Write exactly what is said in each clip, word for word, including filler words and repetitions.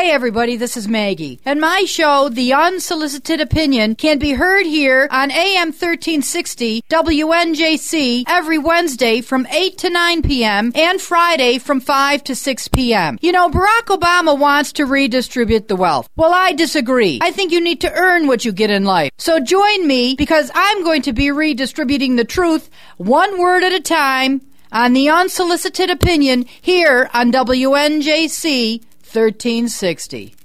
Hi, everybody. This is Maggie. And my show, The Unsolicited Opinion, can be heard here on A M thirteen sixty W N J C every Wednesday from eight to nine p.m. and Friday from five to six p.m. You know, Barack Obama wants to redistribute the wealth. Well, I disagree. I think you need to earn what you get in life. So join me because I'm going to be redistributing the truth one word at a time on The Unsolicited Opinion here on W N J C thirteen sixty.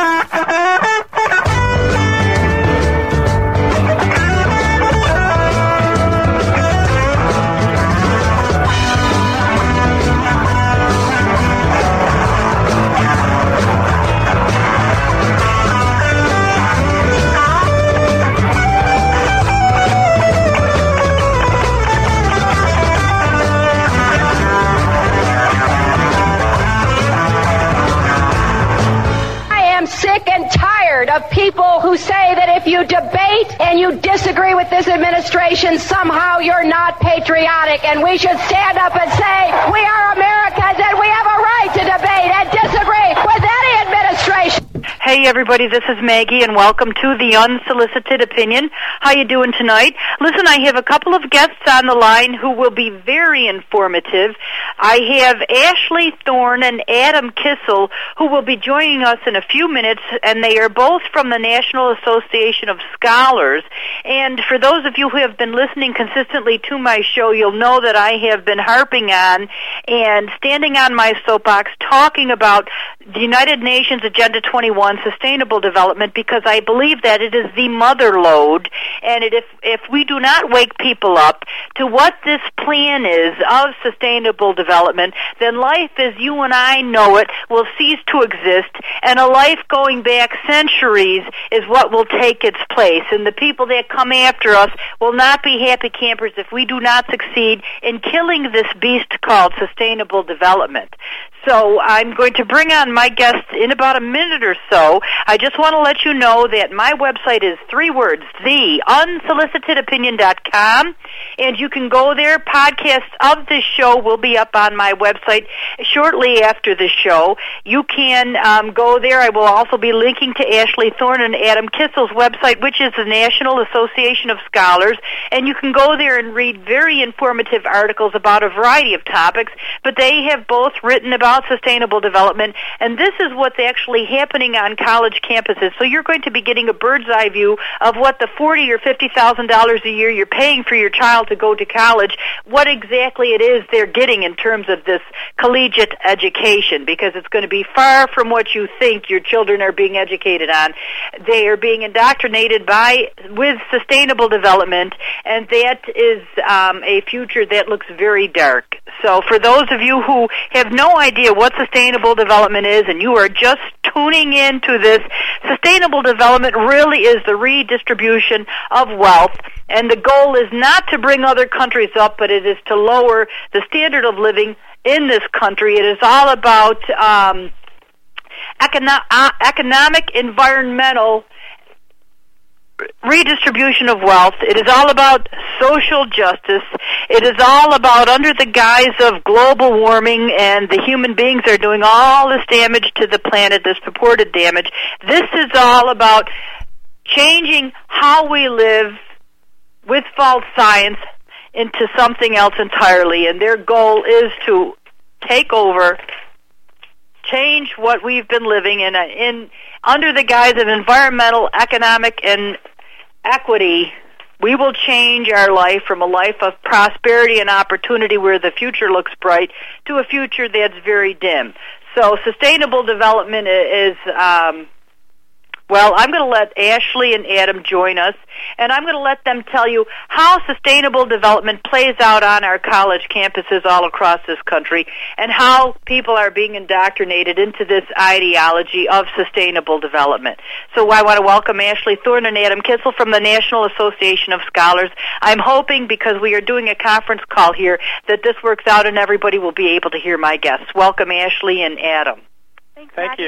Sick and tired of people who say that if you debate and you disagree with this administration, somehow you're not patriotic, and we should stand up and say we are Americans and we have a right to debate and disagree with any administration. Hey everybody, this is Maggie and welcome to The Unsolicited Opinion. How you doing tonight? Listen, I have a couple of guests on the line who will be very informative. I have Ashley Thorne and Adam Kissel who will be joining us in a few minutes, and they are both from the National Association of Scholars. And for those of you who have been listening consistently to my show, you'll know that I have been harping on and standing on my soapbox talking about the United Nations Agenda twenty-one, Sustainable Development, because I believe that it is the mother lode, and it, if, if we do not wake people up to what this plan is of sustainable development, then life as you and I know it will cease to exist, and a life going back centuries is what will take its place, and the people that come after us will not be happy campers if we do not succeed in killing this beast called sustainable development. So I'm going to bring on my guests in about a minute or so. I just want to let you know that my website is three words, the unsolicited opinion dot com, and you can go there. Podcasts of this show will be up on my website shortly after the show. You can um, go there. I will also be linking to Ashley Thorne and Adam Kissel's website, which is the National Association of Scholars, and you can go there and read very informative articles about a variety of topics, but they have both written about sustainable development, and this is what's actually happening on college campuses. So you're going to be getting a bird's eye view of what the forty or fifty thousand dollars a year you're paying for your child to go to college, what exactly it is they're getting in terms of this collegiate education, because it's going to be far from what you think your children are being educated on. They are being indoctrinated by with sustainable development, and that is um, a future that looks very dark. So for those of you who have no idea what sustainable development is and you are just tuning into this, sustainable development really is the redistribution of wealth, and the goal is not to bring other countries up, but it is to lower the standard of living in this country. It is all about um, econo- uh, economic, environmental redistribution of wealth. It is all about social justice. It is all about, under the guise of global warming and the human beings are doing all this damage to the planet, this purported damage. This is all about changing how we live with false science into something else entirely, and their goal is to take over, change what we've been living in, in under the guise of environmental, economic, and equity. We will change our life from a life of prosperity and opportunity where the future looks bright to a future that's very dim. So sustainable development is, um, well, I'm going to let Ashley and Adam join us, and I'm going to let them tell you how sustainable development plays out on our college campuses all across this country and how people are being indoctrinated into this ideology of sustainable development. So I want to welcome Ashley Thorne and Adam Kissel from the National Association of Scholars. I'm hoping, because we are doing a conference call here, that this works out and everybody will be able to hear my guests. Welcome, Ashley and Adam. Thanks, Thank you.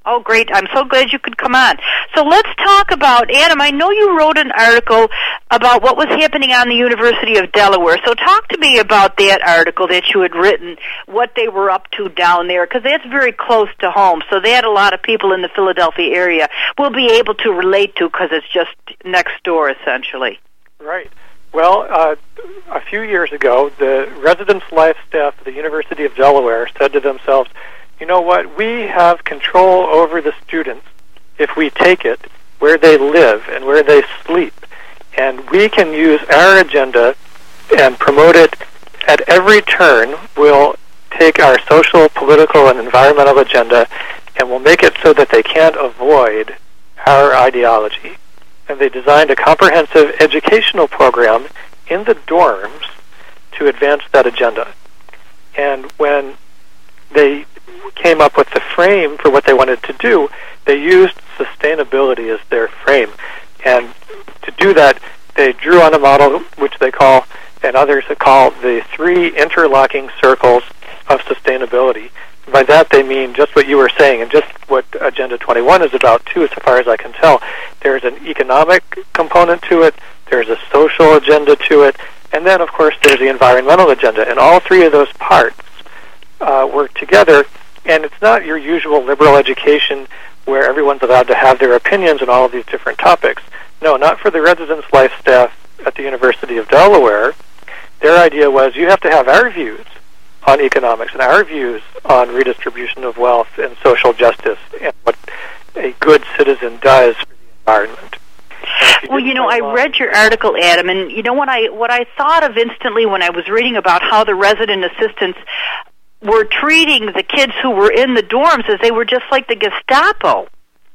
Oh, great. I'm so glad you could come on. So let's talk about, Adam, I know you wrote an article about what was happening on the University of Delaware. So talk to me about that article that you had written, what they were up to down there, because that's very close to home. So that a lot of people in the Philadelphia area will be able to relate to because it's just next door, essentially. Right. Well, uh, a few years ago, the residence life staff of the University of Delaware said to themselves, you know what, we have control over the students if we take it where they live and where they sleep. And we can use our agenda and promote it at every turn. We'll take our social, political, and environmental agenda and we'll make it so that they can't avoid our ideology. And they designed a comprehensive educational program in the dorms to advance that agenda. And when they came up with the frame for what they wanted to do, they used sustainability as their frame. And to do that, they drew on a model which they call, and others call, the three interlocking circles of sustainability. By that they mean just what you were saying, and just what Agenda twenty-one is about, too, as far as I can tell. There's an economic component to it, there's a social agenda to it, and then, of course, there's the environmental agenda. And all three of those parts uh, work together, and it's not your usual liberal education where everyone's allowed to have their opinions on all of these different topics. No, not for the residence life staff at the University of Delaware. Their idea was you have to have our views on economics and our views on redistribution of wealth and social justice and what a good citizen does for the environment. You well, you know, I on, read your article, Adam, and you know what I what I thought of instantly when I was reading about how the resident assistants were treating the kids who were in the dorms as they were just like the Gestapo.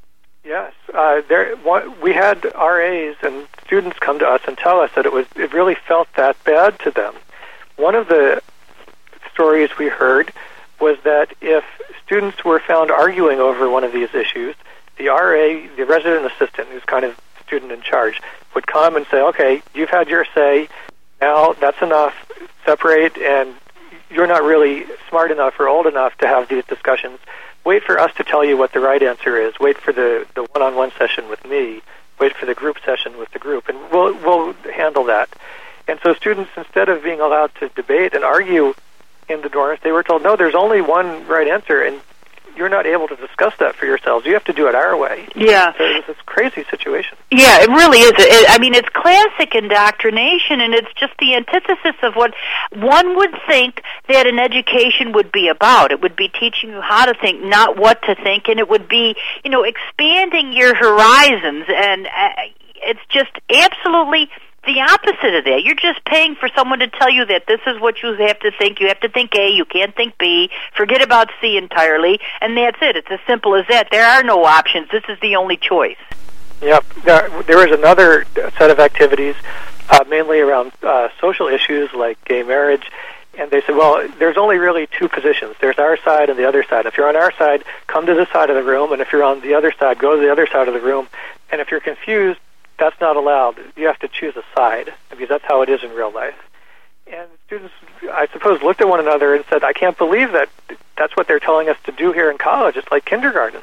Yes, uh, there we had R As and students come to us and tell us that it was it really felt that bad to them. One of the stories we heard was that if students were found arguing over one of these issues, the R A, the resident assistant, who's kind of student in charge, would come and say, okay, you've had your say, now that's enough, separate, and you're not really smart enough or old enough to have these discussions. Wait for us to tell you what the right answer is. Wait for the, the one-on-one session with me. Wait for the group session with the group, and we'll we'll handle that. And so students, instead of being allowed to debate and argue in the dorms, they were told, no, there's only one right answer, and you're not able to discuss that for yourselves. You have to do it our way. Yeah. So it was this crazy situation. Yeah, it really is. It, I mean, it's classic indoctrination, and it's just the antithesis of what one would think that an education would be about. It would be teaching you how to think, not what to think, and it would be, you know, expanding your horizons, and uh, it's just absolutely the opposite of that. You're just paying for someone to tell you that this is what you have to think. You have to think A, you can't think B, forget about C entirely, and that's it. It's as simple as that. There are no options. This is the only choice. Yep. There, there was another set of activities, uh, mainly around uh, social issues like gay marriage, and they said, well, there's only really two positions. There's our side and the other side. If you're on our side, come to this side of the room, and if you're on the other side, go to the other side of the room. And if you're confused, that's not allowed. You have to choose a side, because that's how it is in real life. And students, I suppose, looked at one another and said, I can't believe that that's what they're telling us to do here in college. It's like kindergarten.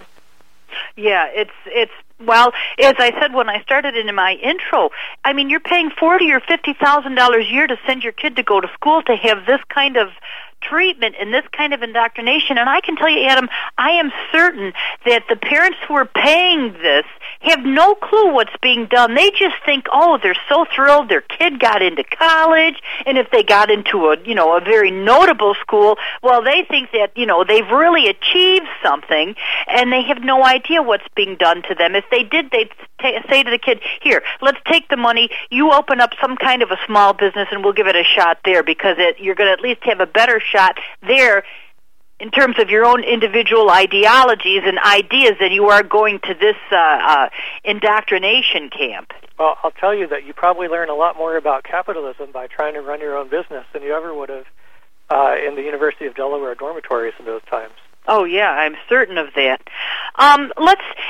Yeah, it's, it's well, as I said when I started in my intro, I mean, you're paying forty thousand dollars or fifty thousand dollars a year to send your kid to go to school to have this kind of treatment and this kind of indoctrination. And I can tell you, Adam, I am certain that the parents who are paying this have no clue what's being done. They just think, oh, they're so thrilled their kid got into college, and if they got into a, you know, a very notable school, well, they think that, you know, they've really achieved something, and they have no idea what's being done to them. If they did, they'd t- say to the kid, here, let's take the money, you open up some kind of a small business, and we'll give it a shot there, because it, you're going to at least have a better shot there in terms of your own individual ideologies and ideas than you are going to this uh, uh, indoctrination camp. Well, I'll tell you that you probably learn a lot more about capitalism by trying to run your own business than you ever would have uh, in the University of Delaware dormitories in those times. Oh, yeah, I'm certain of that. Um, let's,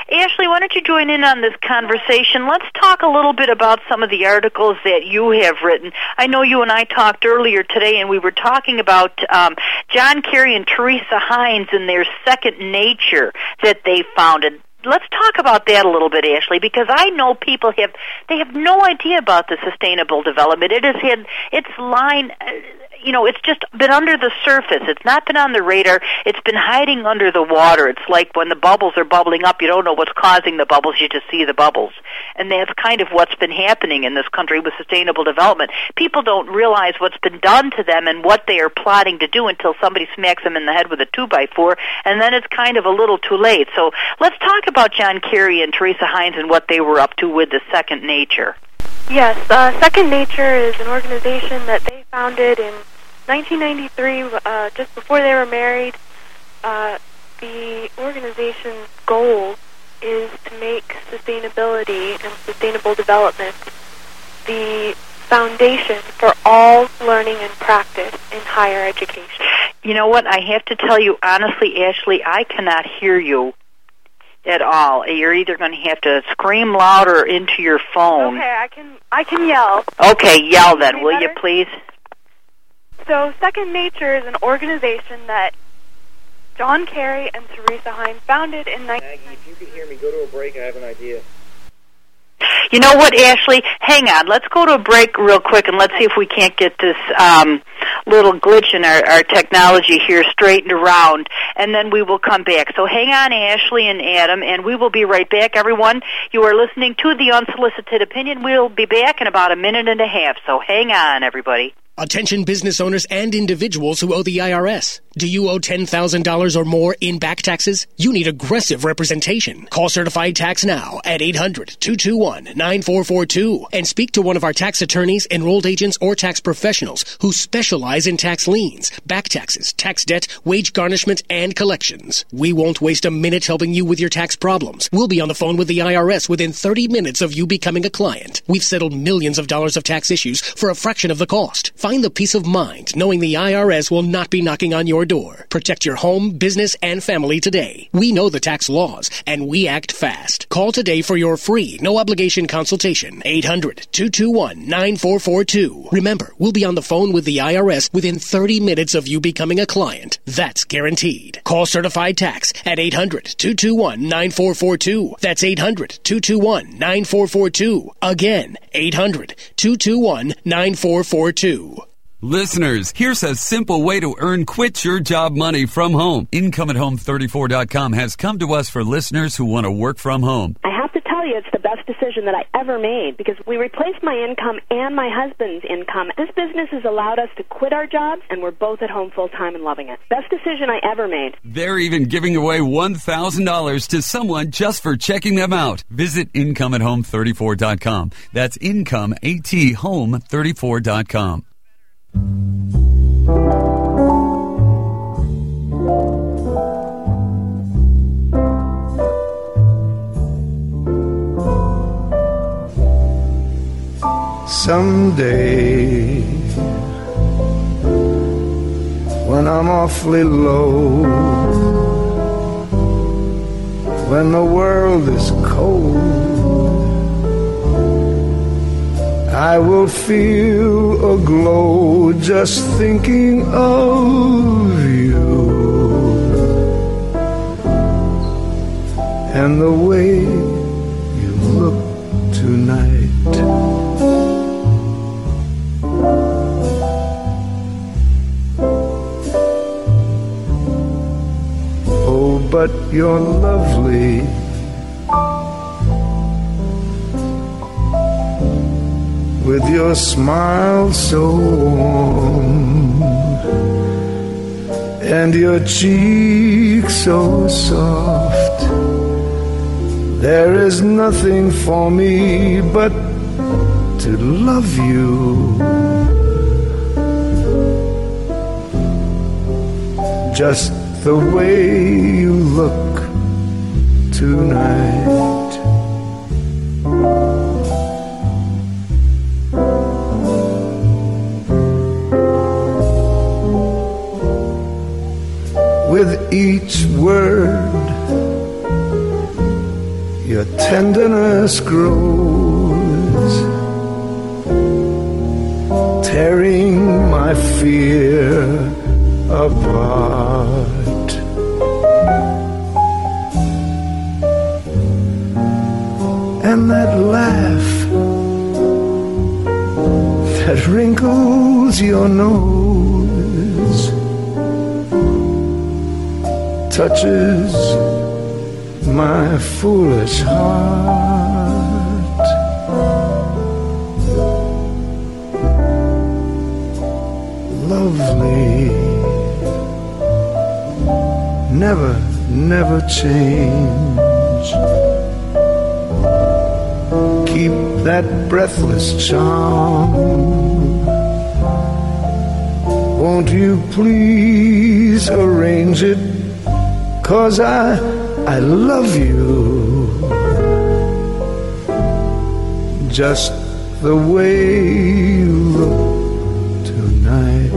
Ashley, why don't you join in on this conversation? Let's talk a little bit about some of the articles that you have written. I know you and I talked earlier today, and we were talking about um, John Kerry and Teresa Heinz and their second nature that they founded. Let's talk about that a little bit, Ashley, because I know people have they have no idea about the sustainable development. It has had its line, you know, it's just been under the surface. It's not been on the radar. It's been hiding under the water. It's like when the bubbles are bubbling up, you don't know what's causing the bubbles, you just see the bubbles. And that's kind of what's been happening in this country with sustainable development. People don't realize what's been done to them and what they are plotting to do until somebody smacks them in the head with a two by four, and then it's kind of a little too late. So let's talk about about John Kerry and Teresa Heinz and what they were up to with the Second Nature. Yes, uh, Second Nature is an organization that they founded in nineteen ninety-three, uh, just before they were married. Uh, the organization's goal is to make sustainability and sustainable development the foundation for all learning and practice in higher education. You know what? I have to tell you honestly, Ashley, I cannot hear you at all. You're either going to have to scream louder into your phone. Okay, I can I can yell. Okay, yell then, will you please? So Second Nature is an organization that John Kerry and Teresa Heinz founded in nineteen ninety. Maggie, if you can hear me, go to a break. I have an idea. You know what, Ashley? Hang on. Let's go to a break real quick, and let's see if we can't get this um, little glitch in our, our technology here straightened around, and then we will come back. So hang on, Ashley and Adam, and we will be right back, everyone. You are listening to The Unsolicited Opinion. We'll be back in about a minute and a half, so hang on, everybody. Attention business owners and individuals who owe the I R S. Do you owe ten thousand dollars or more in back taxes? You need aggressive representation. Call Certified Tax now at eight hundred, two two one, nine four four two and speak to one of our tax attorneys, enrolled agents, or tax professionals who specialize in tax liens, back taxes, tax debt, wage garnishment, and collections. We won't waste a minute helping you with your tax problems. We'll be on the phone with the I R S within thirty minutes of you becoming a client. We've settled millions of dollars of tax issues for a fraction of the cost. Find the peace of mind knowing the I R S will not be knocking on your door. Protect your home, business, and family today. We know the tax laws, and we act fast. Call today for your free, no-obligation consultation. eight hundred, two two one, nine four four two. Remember, we'll be on the phone with the I R S within thirty minutes of you becoming a client. That's guaranteed. Call Certified Tax at eight hundred, two two one, nine four four two. That's eight hundred, two two one, nine four four two. Again, eight hundred, two two one, nine four four two. Listeners, here's a simple way to earn quit your job money from home. income at home thirty-four dot com has come to us for listeners who want to work from home. I have to tell you, it's the best decision that I ever made because we replaced my income and my husband's income. This business has allowed us to quit our jobs, and we're both at home full-time and loving it. Best decision I ever made. They're even giving away one thousand dollars to someone just for checking them out. Visit income at home thirty-four dot com. That's income at home thirty-four dot com. Someday, when I'm awfully low, when the world is cold, I will feel a glow just thinking of you and the way you look tonight. Oh, but you're lovely. With your smile so warm and your cheek so soft, there is nothing for me but to love you. Just the way you look tonight. With each word your tenderness grows, tearing my fear apart. And that laugh that wrinkles your nose touches my foolish heart. Lovely, never, never change. Keep that breathless charm. Won't you please arrange it? 'Cause I, I love you just the way you look tonight.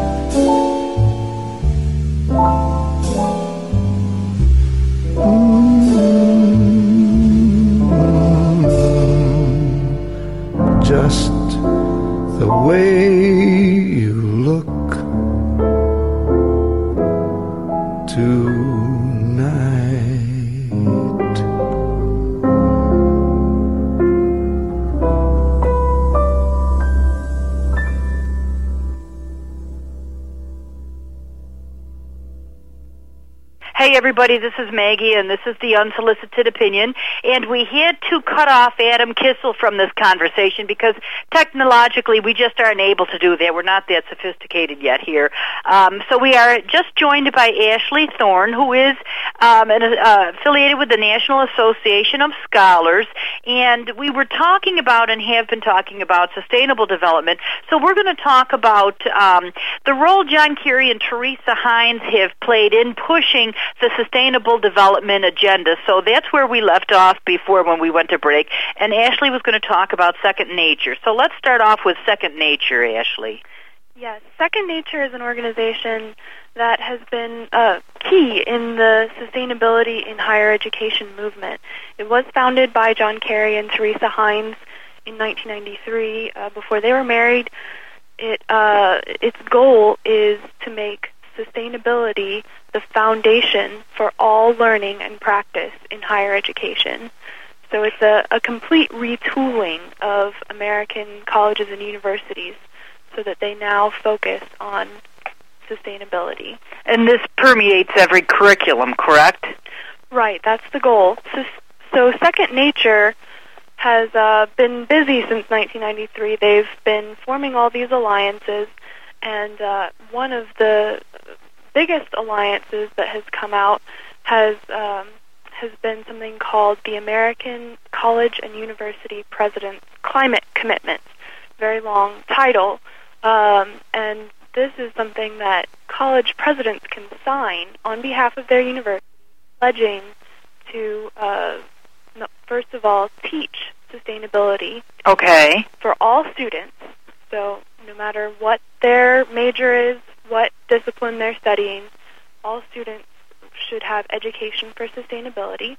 Mm-hmm. Just the way you look tonight. Hey everybody, this is Maggie, and this is the Unsolicited Opinion, and we had to cut off Adam Kissel from this conversation because technologically we just aren't able to do that. We're not that sophisticated yet here. Um, so we are just joined by Ashley Thorne, who is um, an, uh, affiliated with the National Association of Scholars, and we were talking about and have been talking about sustainable development. So we're going to talk about um, the role John Kerry and Teresa Heinz have played in pushing the sustainable development agenda. So that's where we left off before when we went to break. And Ashley was going to talk about Second Nature. So let's start off with Second Nature, Ashley. Yes, Second Nature is an organization that has been uh, key in the sustainability in higher education movement. It was founded by John Kerry and Teresa Heinz in nineteen ninety-three. Uh, before they were married, it uh, its goal is to make sustainability the foundation for all learning and practice in higher education. So it's a, a complete retooling of American colleges and universities so that they now focus on sustainability. And this permeates every curriculum, correct? Right, that's the goal. So, so Second Nature has uh, been busy since nineteen ninety-three. They've been forming all these alliances, and uh, one of the biggest alliances that has come out has um, has been something called the American College and University President's Climate Commitment. Very long title, um, and this is something that college presidents can sign on behalf of their university, pledging to, uh, no, first of all, teach sustainability. Okay. For all students. So no matter what their major is, what discipline they're studying, all students should have education for sustainability,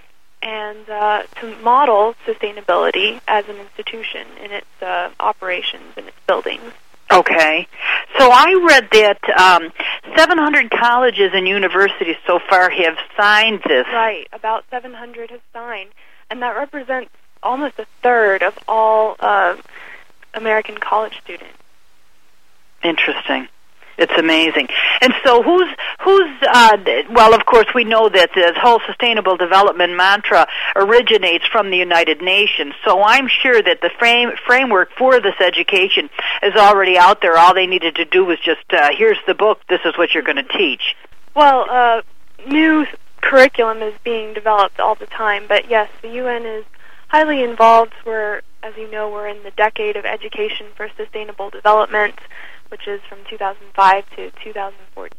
and uh, to model sustainability as an institution in its uh, operations and its buildings. Okay. So I read that um, seven hundred colleges and universities so far have signed this. Right. About seven hundred have signed, and that represents almost a third of all uh, American college students. Interesting. It's amazing. And so who's, who's uh, well, of course, we know that this whole sustainable development mantra originates from the United Nations, so I'm sure that the frame, framework for this education is already out there. All they needed to do was just, uh, here's the book, this is what you're going to teach. Well, uh, new curriculum is being developed all the time, but yes, the U N is highly involved. We're, as you know, we're in the decade of education for sustainable development, which is from two thousand five to two thousand fourteen.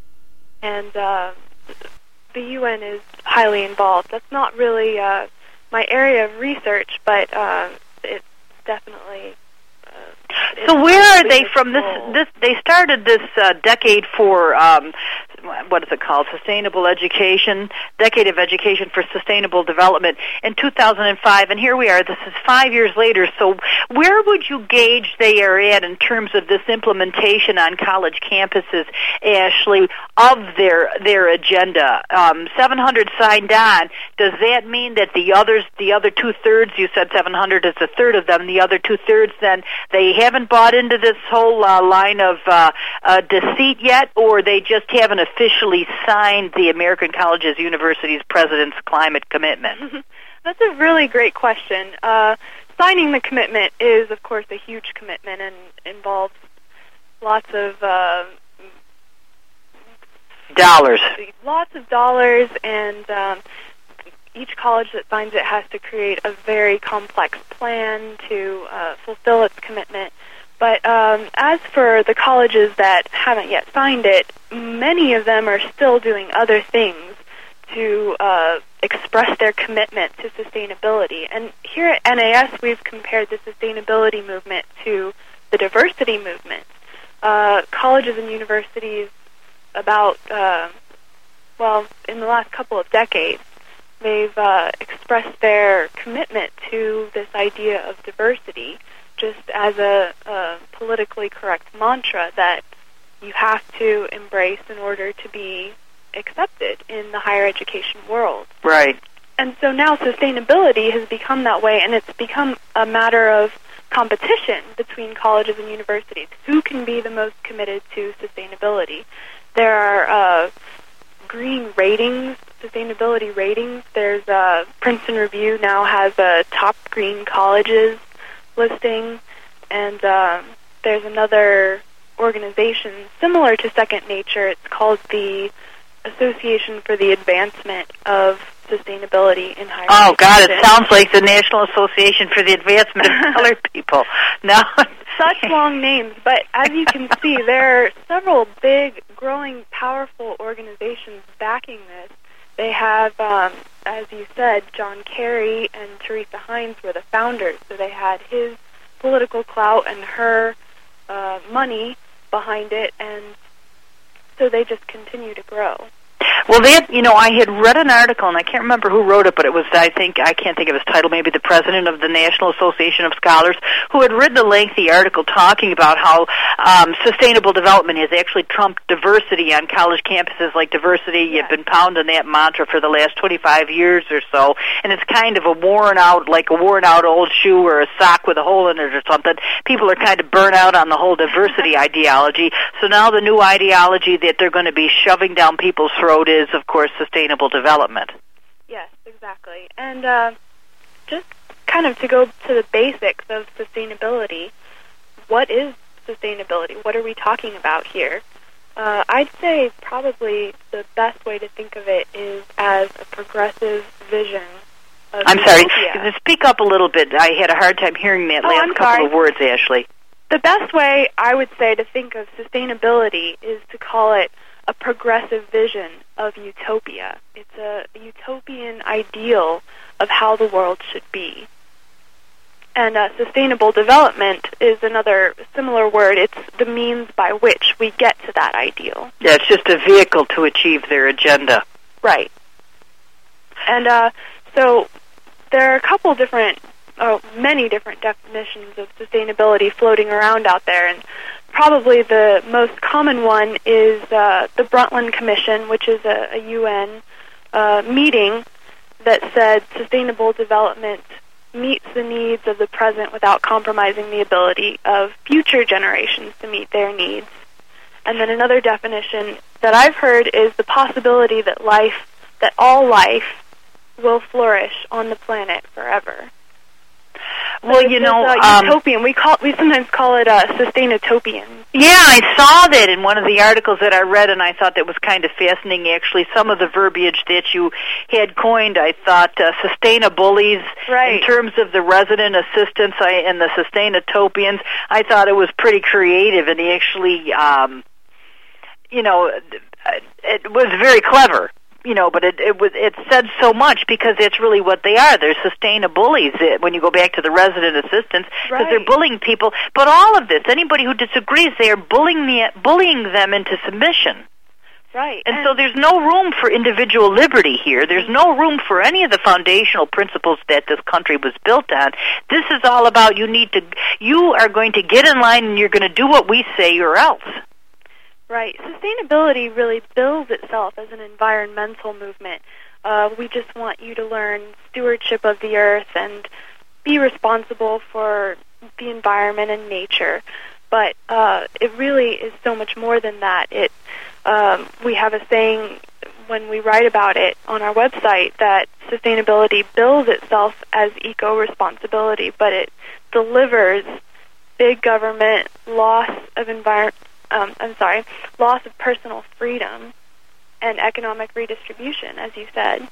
And uh, the U N is highly involved. That's not really uh, my area of research, but uh, it's definitely... Uh, so where are they from? This, this they started this uh, decade for um, what is it called? Sustainable Education, Decade of Education for Sustainable Development in two thousand five, and here we are. This is five years later. So where would you gauge they are at in terms of this implementation on college campuses, Ashley, of their their agenda? Um, seven hundred signed on. Does that mean that the others, the other two thirds, you said seven hundred is a third of them, the other two thirds, then they haven't bought into this whole uh, line of uh, uh, deceit yet, or they just haven't officially signed the American Colleges Universities President's climate commitment? That's a really great question. Uh, signing the commitment is, of course, a huge commitment and involves lots of uh, dollars. Lots of dollars, and um, each college that signs it has to create a very complex plan to uh, fulfill its commitment. But um, as for the colleges that haven't yet signed it, many of them are still doing other things to uh, express their commitment to sustainability. And here at N A S, we've compared the sustainability movement to the diversity movement. Uh, colleges and universities about, uh, well, in the last couple of decades, they've uh, expressed their commitment to this idea of diversity just as a, a politically correct mantra that you have to embrace in order to be accepted in the higher education world. Right. And so now sustainability has become that way, and it's become a matter of competition between colleges and universities. Who can be the most committed to sustainability? There are uh, green ratings, sustainability ratings. There's uh, Princeton Review now has a top green colleges listing, and um, there's another organization similar to Second Nature. It's called the Association for the Advancement of Sustainability in Higher Oh, Education. God, it sounds like the National Association for the Advancement of Colored People. No. Such long names, but as you can see, there are several big, growing, powerful organizations backing this. They have, um, as you said, John Kerry and Teresa Heinz were the founders, so they had his political clout and her uh, money behind it, and so they just continue to grow. Well, that, you know, I had read an article, and I can't remember who wrote it, but it was, I think, I can't think of his title, maybe the president of the National Association of Scholars, who had written a lengthy article talking about how um, sustainable development has actually trumped diversity on college campuses. Like diversity, Yeah. you've been pounding that mantra for the last twenty-five years or so, and it's kind of a worn out, like a worn out old shoe or a sock with a hole in it or something. People are kind of burnt out on the whole diversity ideology, so now the new ideology that they're going to be shoving down people's throat is, of course, sustainable development. Yes, exactly. And uh, just kind of to go to the basics of sustainability, what is sustainability? What are we talking about here? Uh, I'd say probably the best way to think of it is as a progressive vision of I'm sorry, utopia. speak up a little bit. I had a hard time hearing that Oh, last I'm couple sorry. of words, Ashley. The best way, I would say, to think of sustainability is to call it a progressive vision of utopia. It's a utopian ideal of how the world should be. And uh, sustainable development is another similar word. It's the means by which we get to that ideal. Yeah, it's just a vehicle to achieve their agenda. Right. And uh, so there are a couple different, oh, many different definitions of sustainability floating around out there, and probably the most common one is uh, the Brundtland Commission, which is a, a U N uh, meeting that said sustainable development meets the needs of the present without compromising the ability of future generations to meet their needs. And then another definition that I've heard is the possibility that life, that all life will flourish on the planet forever. Well, So you this know, is, uh, um, utopian. We call we sometimes call it uh, sustainotopian. yeah, I saw that in one of the articles that I read, and I thought that was kind of fascinating, actually. Some of the verbiage that you had coined, I thought, uh, sustainabullies, Right. in terms of the resident assistants I, and the sustainotopians, I thought it was pretty creative, and actually, um, you know, it was very clever. You know, but it it was it said so much because it's really what they are. They're sustainabullies uh, when you go back to the resident assistants, because Right. they're bullying people. But all of this, anybody who disagrees, they are bullying the bullying them into submission. Right. And, and so there's no room for individual liberty here. There's no room for any of the foundational principles that this country was built on. This is all about you need to, you are going to get in line and you're going to do what we say or else. Right. Sustainability really bills itself as an environmental movement. Uh, we just want you to learn stewardship of the earth and be responsible for the environment and nature. But uh, it really is so much more than that. It um, we have a saying when we write about it on our website that sustainability bills itself as eco-responsibility, but it delivers big government loss of environment. Um, I'm sorry, loss of personal freedom and economic redistribution, as you said.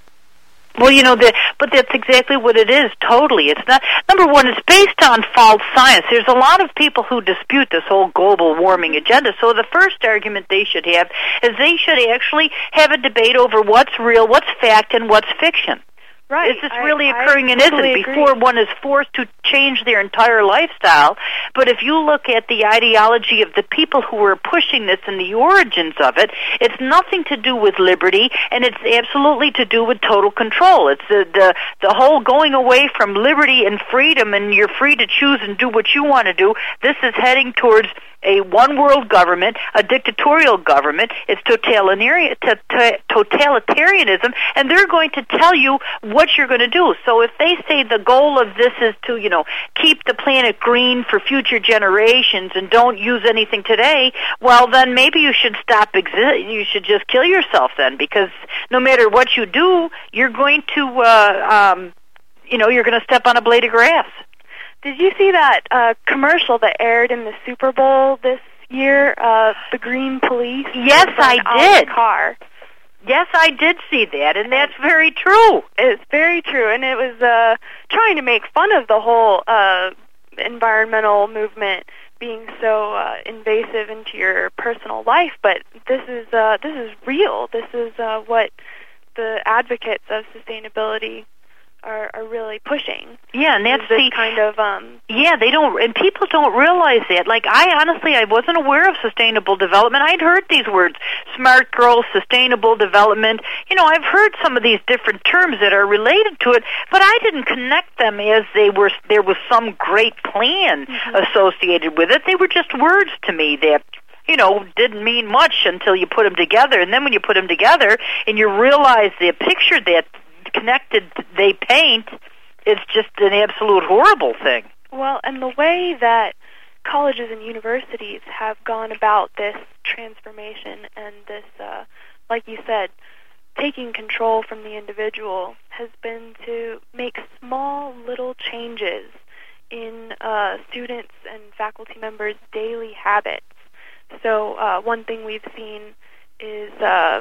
Well, you know, the, but that's exactly what it is, totally. It's not, number one, it's based on false science. There's a lot of people who dispute this whole global warming agenda, so the first argument they should have is they should actually have a debate over what's real, what's fact, and what's fiction. Right. Is this really I, occurring I and totally isn't agree. before one is forced to change their entire lifestyle? But if you look at the ideology of the people who are pushing this and the origins of it, it's nothing to do with liberty, and it's absolutely to do with total control. It's the the, the whole going away from liberty and freedom, and you're free to choose and do what you want to do. This is heading towards a one-world government, a dictatorial government. It's totalitarian, t- t- totalitarianism, and they're going to tell you what you're going to do. So if they say the goal of this is to, you know, keep the planet green for future generations and don't use anything today, well, then maybe you should stop exi- you should just kill yourself then, because no matter what you do, you're going to, uh, um, you know, you're going to step on a blade of grass. Did you see that uh, commercial that aired in the Super Bowl this year, uh, the Green Police? Yes, I did. Car. Yes, I did see that, and that's very true. It's very true, and it was uh, trying to make fun of the whole uh, environmental movement being so uh, invasive into your personal life. But this is uh, this is real. This is uh, what the advocates of sustainability Are, are really pushing. Yeah, and that's this the kind of um yeah, they don't, and people don't realize that. Like, I honestly, I wasn't aware of sustainable development. I'd heard these words, smart growth, sustainable development. You know, I've heard some of these different terms that are related to it, but I didn't connect them as they were. There was some great plan mm-hmm. associated with it. They were just words to me that, you know, didn't mean much until you put them together. And then when you put them together and you realize the picture that connected they paint, it's just an absolute horrible thing. Well, and the way that colleges and universities have gone about this transformation and this, uh, like you said, taking control from the individual has been to make small little changes in uh, students and faculty members' daily habits. So uh, one thing we've seen is uh,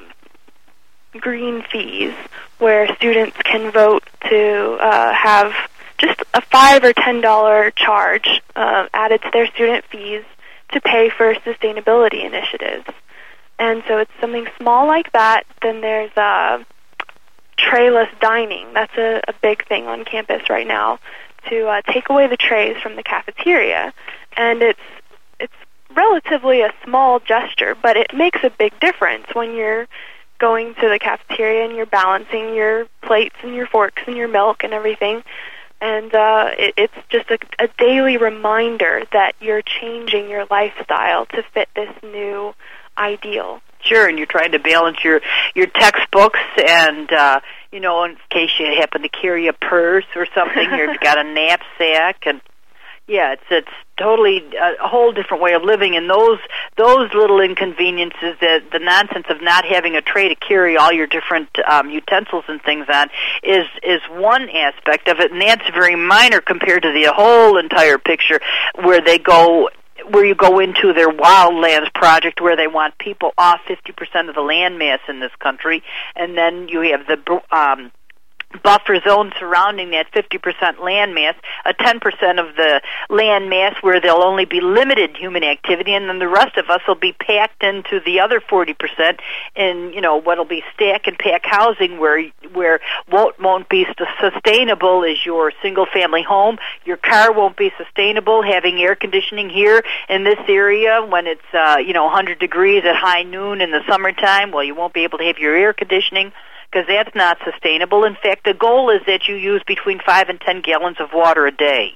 green fees, where students can vote to uh, have just a five or ten dollar charge uh, added to their student fees to pay for sustainability initiatives. And so it's something small like that. Then there's uh, trayless dining. That's a, a big thing on campus right now, to uh, take away the trays from the cafeteria. And it's it's relatively a small gesture, but it makes a big difference when you're going to the cafeteria and you're balancing your plates and your forks and your milk and everything. And uh, it, it's just a, a daily reminder that you're changing your lifestyle to fit this new ideal. Sure, and you're trying to balance your, your textbooks and, uh, you know, in case you happen to carry a purse or something, you've got a knapsack. And yeah, it's it's totally a, a whole different way of living, and those those little inconveniences, that the nonsense of not having a tray to carry all your different um, utensils and things on, is is one aspect of it, and that's very minor compared to the whole entire picture, where they go. Where you go into their wildlands project, where they want people off fifty percent of the land mass in this country, and then you have the um, buffer zone surrounding that fifty percent land mass, a ten percent of the land mass where there'll only be limited human activity, and then the rest of us will be packed into the other forty percent in, you know, what'll be stack and pack housing where where won't, won't be sustainable as your single-family home. Your car won't be sustainable having air conditioning here in this area when it's, uh, you know, one hundred degrees at high noon in the summertime. Well, you won't be able to have your air conditioning, because that's not sustainable. In fact, the goal is that you use between five and ten gallons of water a day.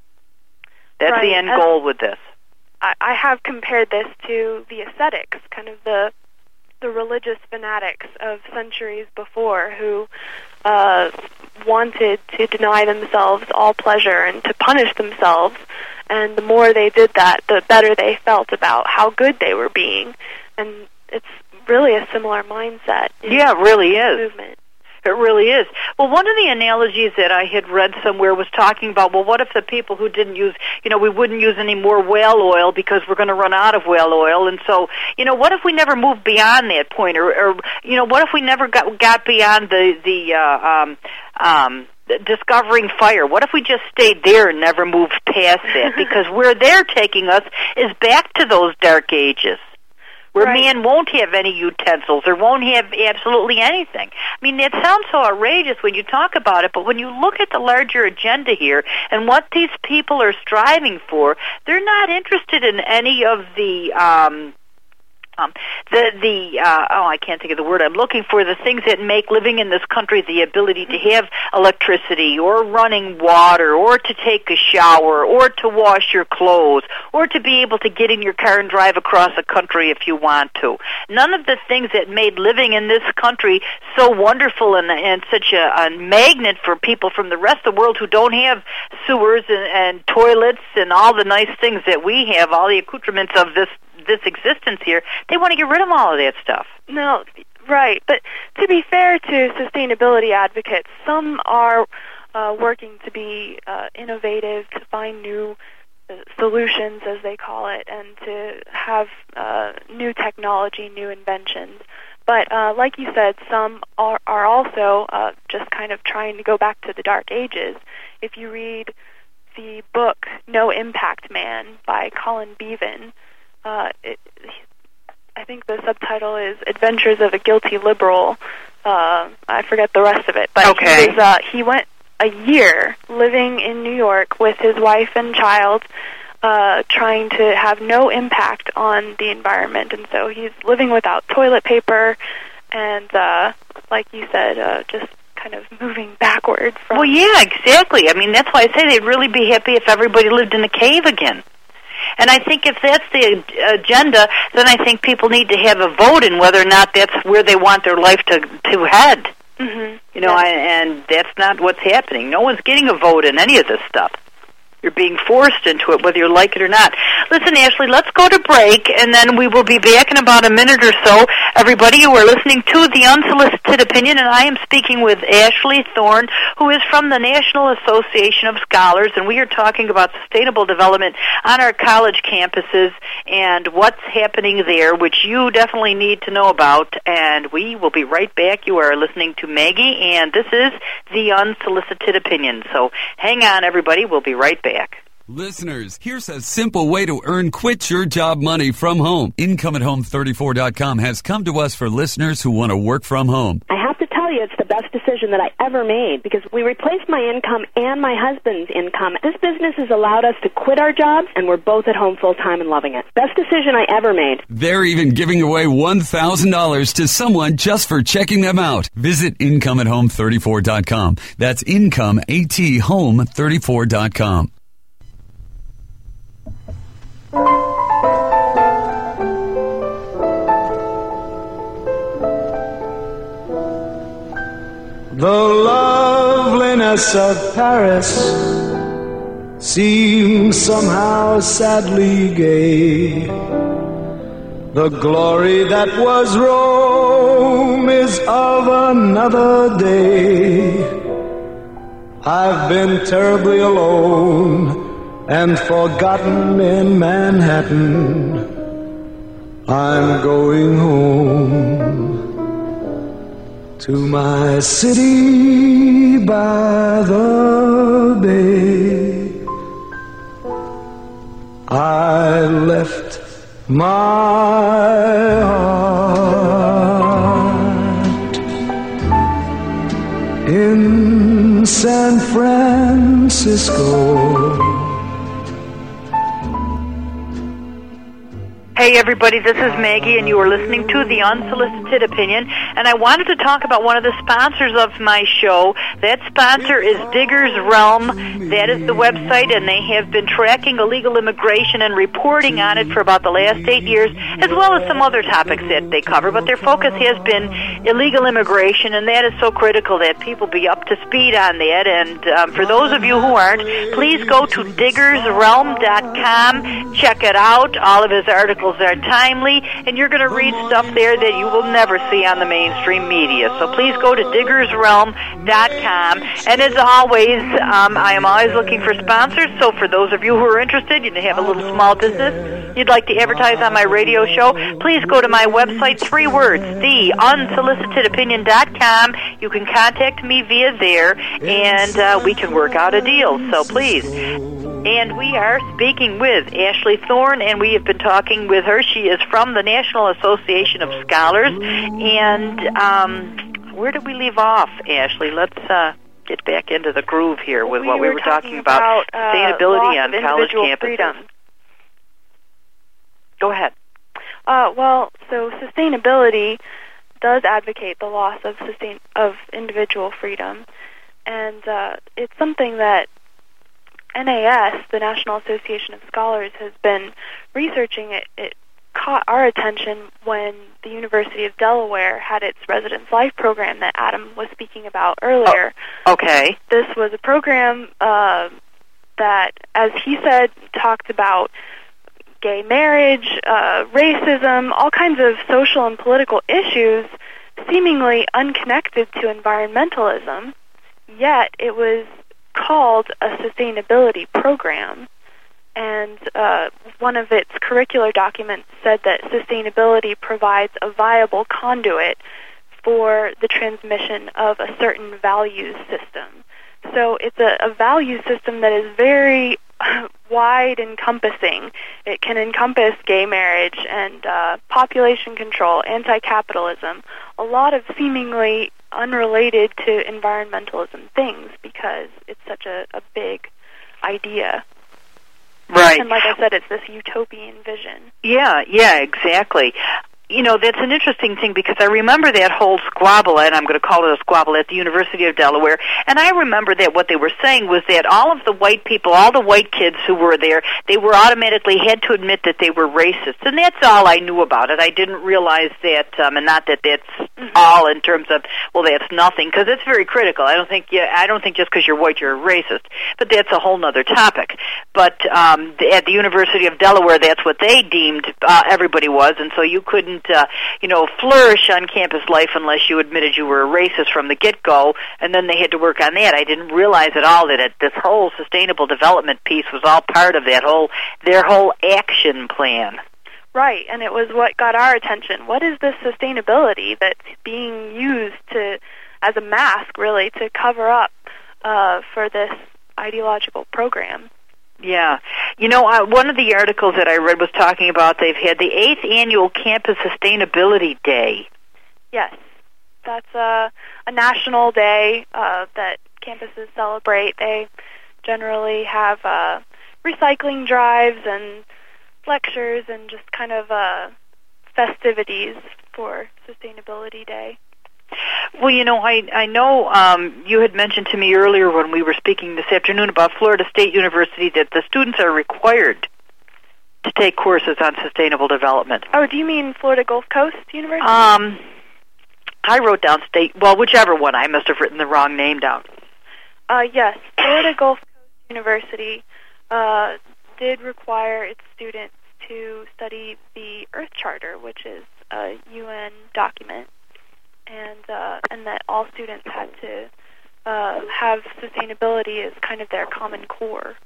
That's right. the end uh, goal with this. I, I have compared this to the ascetics, kind of the the religious fanatics of centuries before, who uh, wanted to deny themselves all pleasure and to punish themselves. And the more they did that, the better they felt about how good they were being. And it's really a similar mindset. Yeah, it really is. Movement. It really is. Well, one of the analogies that I had read somewhere was talking about, well, what if the people who didn't use, you know, we wouldn't use any more whale oil because we're going to run out of whale oil, and so, you know, what if we never moved beyond that point, or, or you know, what if we never got got beyond the the uh, um, um, discovering fire? What if we just stayed there and never moved past that? Because where they're taking us is back to those dark ages, where right. man won't have any utensils or won't have absolutely anything. I mean, it sounds so outrageous when you talk about it, but when you look at the larger agenda here and what these people are striving for, they're not interested in any of the... Um, Um, the the uh, oh I can't think of the word I'm looking for, the things that make living in this country, the ability to have electricity or running water or to take a shower or to wash your clothes or to be able to get in your car and drive across the country if you want to. None of the things that made living in this country so wonderful and, and such a, a magnet for people from the rest of the world who don't have sewers and, and toilets and all the nice things that we have, all the accoutrements of this this existence here, they want to get rid of all of that stuff. No, right. But to be fair to sustainability advocates, some are uh, working to be uh, innovative, to find new uh, solutions, as they call it, and to have uh, new technology, new inventions. But uh, like you said, some are, are also uh, just kind of trying to go back to the Dark Ages. If you read the book No Impact Man by Colin Beavan, Uh, it, I think the subtitle is Adventures of a Guilty Liberal. Uh, I forget the rest of it. But okay. he, was, uh, he went a year living in New York with his wife and child, uh, trying to have no impact on the environment. And so he's living without toilet paper and, uh, like you said, uh, just kind of moving backward. From well, yeah, exactly. I mean, that's why I say they'd really be happy if everybody lived in a cave again. And I think if that's the agenda, then I think people need to have a vote in whether or not that's where they want their life to to head. Mm-hmm. You know, yeah. I, and that's not what's happening. No one's getting a vote in any of this stuff. You're being forced into it, whether you like it or not. Listen, Ashley, let's go to break, and then we will be back in about a minute or so. Everybody, you are listening to The Unsolicited Opinion, and I am speaking with Ashley Thorne, who is from the National Association of Scholars, and we are talking about sustainable development on our college campuses and what's happening there, which you definitely need to know about. And we will be right back. You are listening to Maggie, and this is The Unsolicited Opinion. So hang on, everybody. We'll be right back. Listeners, here's a simple way to earn quit your job money from home. income at home thirty-four dot com has come to us for listeners who want to work from home. I have to tell you, it's the best decision that I ever made because we replaced my income and my husband's income. This business has allowed us to quit our jobs, and we're both at home full-time and loving it. Best decision I ever made. They're even giving away one thousand dollars to someone just for checking them out. Visit income at home thirty-four dot com. That's income at home thirty-four dot com. The loveliness of Paris seems somehow sadly gay. The glory that was Rome is of another day. I've been terribly alone and forgotten in Manhattan. I'm going home. to my city by the bay. I left my heart in San Francisco. Hey everybody, this is Maggie and you are listening to The Unsolicited Opinion, and I wanted to talk about one of the sponsors of my show. That sponsor is Digger's Realm. That is the website, and they have been tracking illegal immigration and reporting on it for about the last eight years, as well as some other topics that they cover, but their focus has been illegal immigration, and that is so critical that people be up to speed on that. And um, for those of you who aren't, please go to diggers realm dot com, check it out. All of his articles are timely, and you're going to read stuff there that you will never see on the mainstream media. So please go to diggers realm dot com. And as always, um, I am always looking for sponsors. So for those of you who are interested, you have a little small business, you'd like to advertise on my radio show, please go to my website, three words, the unsolicited opinion dot com. You can contact me via there, and uh, we can work out a deal. So please. And we are speaking with Ashley Thorne, and we have been talking with her. She is from the National Association of Scholars. And um, where did we leave off, Ashley? Let's uh, get back into the groove here with we what we were, were talking, talking about, about uh, sustainability on college campuses. Freedom. Go ahead. Uh, well, so sustainability does advocate the loss of sustain of individual freedom, and uh, it's something that N A S, the National Association of Scholars, has been researching. It, it caught our attention when the University of Delaware had its Residence Life program that Adam was speaking about earlier. Oh, okay. This was a program uh, that, as he said, talked about gay marriage, uh, racism, all kinds of social and political issues seemingly unconnected to environmentalism, yet it was called a sustainability program, and uh, one of its curricular documents said that sustainability provides a viable conduit for the transmission of a certain values system. So it's a, a value system that is very wide encompassing. It can encompass gay marriage and uh, population control, anti-capitalism, a lot of seemingly unrelated to environmentalism things, because it's such a, a big idea. Right. And like I said, it's this utopian vision. Yeah, yeah, exactly. You know, that's an interesting thing, because I remember that whole squabble, and I'm going to call it a squabble, at the University of Delaware, and I remember that what they were saying was that all of the white people, all the white kids who were there, they were automatically had to admit that they were racist, and that's all I knew about it. I didn't realize that, um, and not that that's mm-hmm. all in terms of, well, that's nothing, because it's very critical. I don't think, yeah, I don't think just because you're white you're a racist, but that's a whole other topic. But um, at the University of Delaware, that's what they deemed uh, everybody was, and so you couldn't Uh, you know, flourish on campus life unless you admitted you were a racist from the get-go, and then they had to work on that. I didn't realize at all that it, this whole sustainable development piece was all part of that whole, their whole action plan. Right, and it was what got our attention. What is this sustainability that's being used to, as a mask, really, to cover up uh, for this ideological program? Yeah. You know, uh, one of the articles that I read was talking about they've had the eighth annual Campus Sustainability Day. Yes. That's a, a national day uh, that campuses celebrate. They generally have uh, recycling drives and lectures and just kind of uh, festivities for Sustainability Day. Well, you know, I I know um, you had mentioned to me earlier when we were speaking this afternoon about Florida State University that the students are required to take courses on sustainable development. Oh, do you mean Florida Gulf Coast University? Um, I wrote down state, well, whichever one. I must have written the wrong name down. Uh, yes, Florida Gulf Coast University uh, did require its students to study the Earth Charter, which is a U N document. And uh, and that all students had to uh, have sustainability as kind of their common core.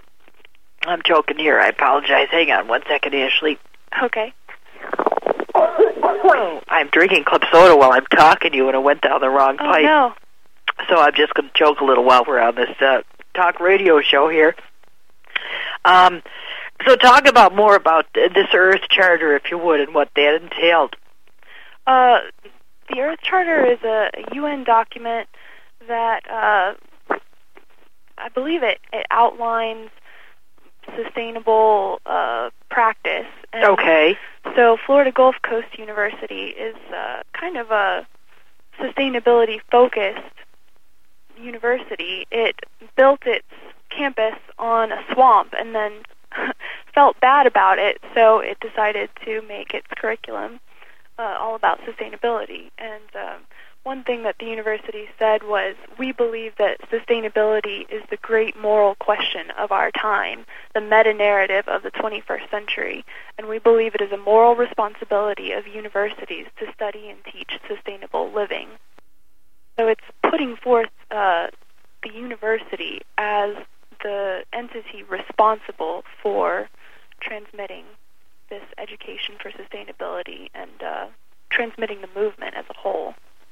I'm joking here. I apologize. Hang on one second, Ashley. Okay. I'm drinking club soda while I'm talking to you, and it went down the wrong oh, pipe. No. So I'm just going to joke a little while we're on this uh, talk radio show here. Um, so talk about more about this Earth Charter, if you would, and what that entailed. Uh, the Earth Charter is a, a U N document that uh, I believe it, it outlines sustainable uh, practice. And okay. So Florida Gulf Coast University is uh, kind of a sustainability-focused university. It built its campus on a swamp and then felt bad about it, so it decided to make its curriculum uh, all about sustainability. And um, one thing that the university said was, we believe that sustainability is the great moral question of our time, the meta-narrative of the twenty-first century, and we believe it is a moral responsibility of universities to study and teach sustainable living. So it's putting forth uh, the university as the entity responsible for transmitting this education for sustainability and uh, transmitting the movement as a whole.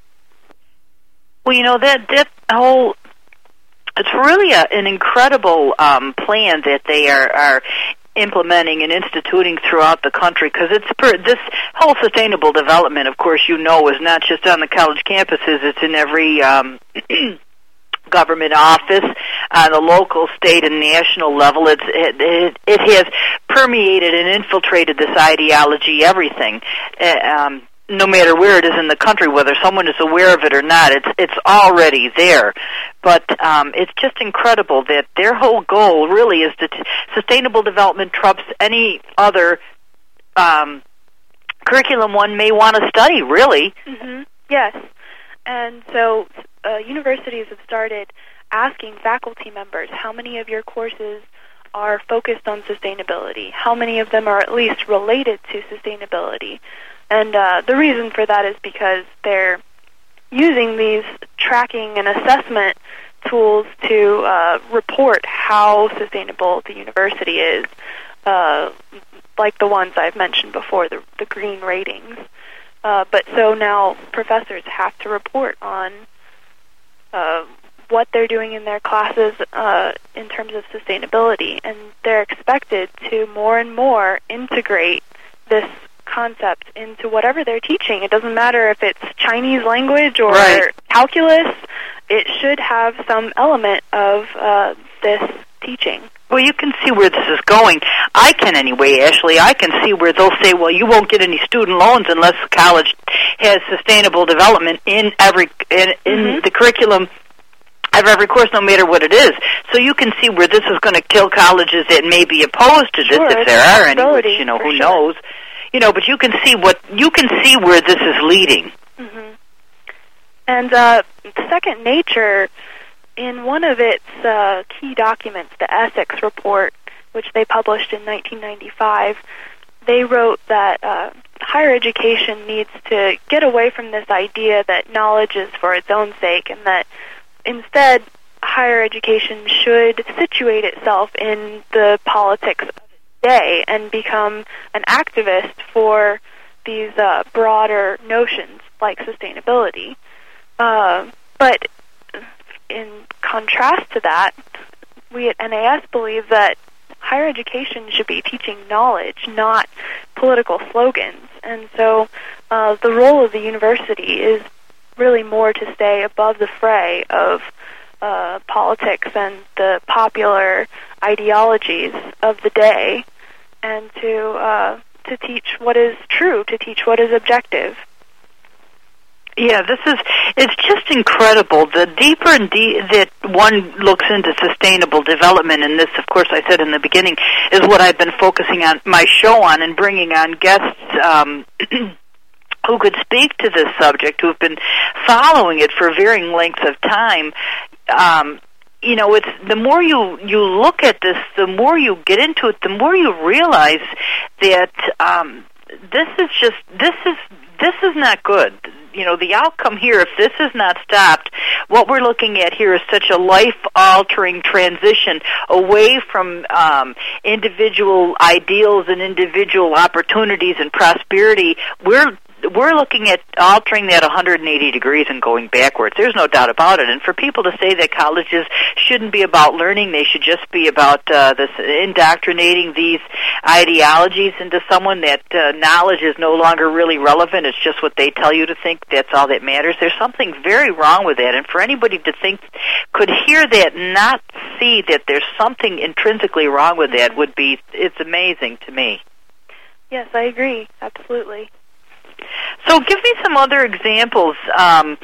Well, you know, that, that whole, it's really a, an incredible um, plan that they are, are implementing and instituting throughout the country, because it's per, this whole sustainable development, of course, you know, is not just on the college campuses, it's in every um, government office on the local, state, and national level. It's, it, it, it has permeated and infiltrated this ideology, everything. Uh, um, no matter where it is in the country, whether someone is aware of it or not, it's it's already there. But um, it's just incredible that their whole goal really is that sustainable development trumps any other um, curriculum one may want to study, really. Mm-hmm. Yes. And so uh, universities have started asking faculty members, how many of your courses are focused on sustainability? How many of them are at least related to sustainability? And uh, the reason for that is because they're using these tracking and assessment tools to uh, report how sustainable the university is, uh, like the ones I've mentioned before, the, the green ratings. Uh, but so now professors have to report on uh, what they're doing in their classes uh, in terms of sustainability, and they're expected to more and more integrate this concept into whatever they're teaching. It doesn't matter if it's Chinese language or right. calculus. It should have some element of uh, this teaching. Well, you can see where this is going. I can anyway, Ashley. I can see where they'll say, well, you won't get any student loans unless the college has sustainable development in every in, in mm-hmm. the curriculum of every course, no matter what it is. So you can see where this is going to kill colleges that may be opposed to this, sure, if there are any, which, you know, who sure. knows. You know, but you can see what you can see where this is leading. Mm-hmm. And uh, Second Nature, in one of its uh, key documents, the Essex Report, which they published in nineteen ninety-five, they wrote that uh, higher education needs to get away from this idea that knowledge is for its own sake, and that instead higher education should situate itself in the politics of its day and become an activist for these uh, broader notions like sustainability. Uh, but in contrast to that, we at N A S believe that higher education should be teaching knowledge, not political slogans. And so uh, the role of the university is really more to stay above the fray of uh, politics and the popular ideologies of the day, and to uh, to teach what is true, to teach what is objective. Yeah, this is, it's just incredible. The deeper and de- that one looks into sustainable development, and this, of course, I said in the beginning, is what I've been focusing on my show on and bringing on guests um, who could speak to this subject, who have been following it for varying lengths of time. Um, you know, it's the more you, you look at this, the more you get into it, the more you realize that um, this is just, this is this is not good. You know, the outcome here, if this is not stopped, what we're looking at here is such a life-altering transition away from um, individual ideals and individual opportunities and prosperity. We're We're looking at altering that one hundred eighty degrees and going backwards. There's no doubt about it. And for people to say that colleges shouldn't be about learning, they should just be about uh, this indoctrinating these ideologies into someone, that uh, knowledge is no longer really relevant. It's just what they tell you to think. That's all that matters. There's something very wrong with that. And for anybody to think, could hear that and not see that there's something intrinsically wrong with that would be, it's amazing to me. Yes, I agree. Absolutely. So give me some other examples, um,